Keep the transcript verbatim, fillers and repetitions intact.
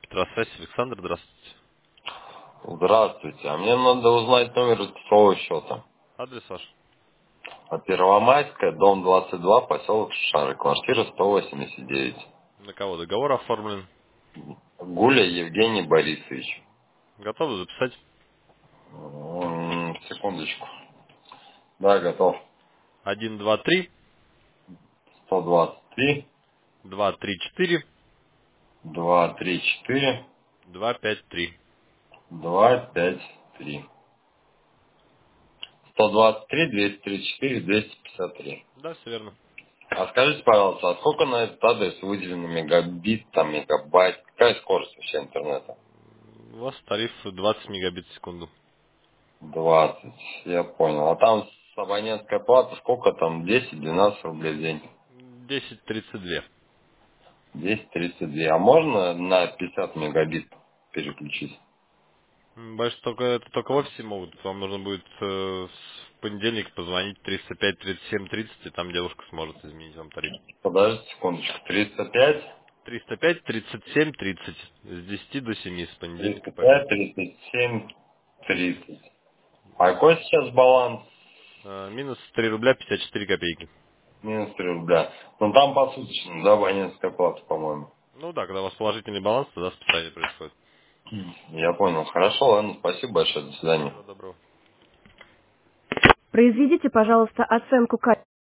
Петросвязь, Александр, здравствуйте. Здравствуйте. А мне надо узнать номер цифрового счета. Адрес ваш? А Первомайская, дом двадцать два, поселок Шары, квартира сто восемьдесят девять. На кого договор оформлен? Гуля Евгений Борисович. Готовы записать? М, Секундочку. Да, готов. Один, два, три, сто двадцать три, два, три, четыре, два три четыре, два, пять, три. два пять три. сто двадцать три, двести тридцать четыре, двести пятьдесят три. Да, все верно. А скажите, пожалуйста, а сколько на этот адрес выделено мегабит, там, мегабайт? Какая скорость вообще интернета? У вас тариф двадцать мегабит в секунду. Двадцать, я понял. А там с абонентской платы сколько там? Десять-двенадцать рублей в день? Десять тридцать два. Десять тридцать два. А можно на пятьдесят мегабит переключить? Больше только это только в офисе могут. Вам нужно будет э, в понедельник позвонить триста пять тридцать семь тридцать, и там девушка сможет изменить вам тариф. Подождите секундочку. триста пять, триста пять тридцать семь тридцать. С десяти до семи с понедельника триста по пятницу. пять, тридцать семь, тридцать. А какой сейчас баланс? Э, Минус три рубля пятьдесят четыре копейки. Минус три рубля. Ну там посуточно, да, абонентская плата, по-моему. Ну да, когда у вас положительный баланс, тогда списание происходит. Я понял. Хорошо, ладно, спасибо большое, до свидания. Всего доброго. Произведите, пожалуйста, оценку качества.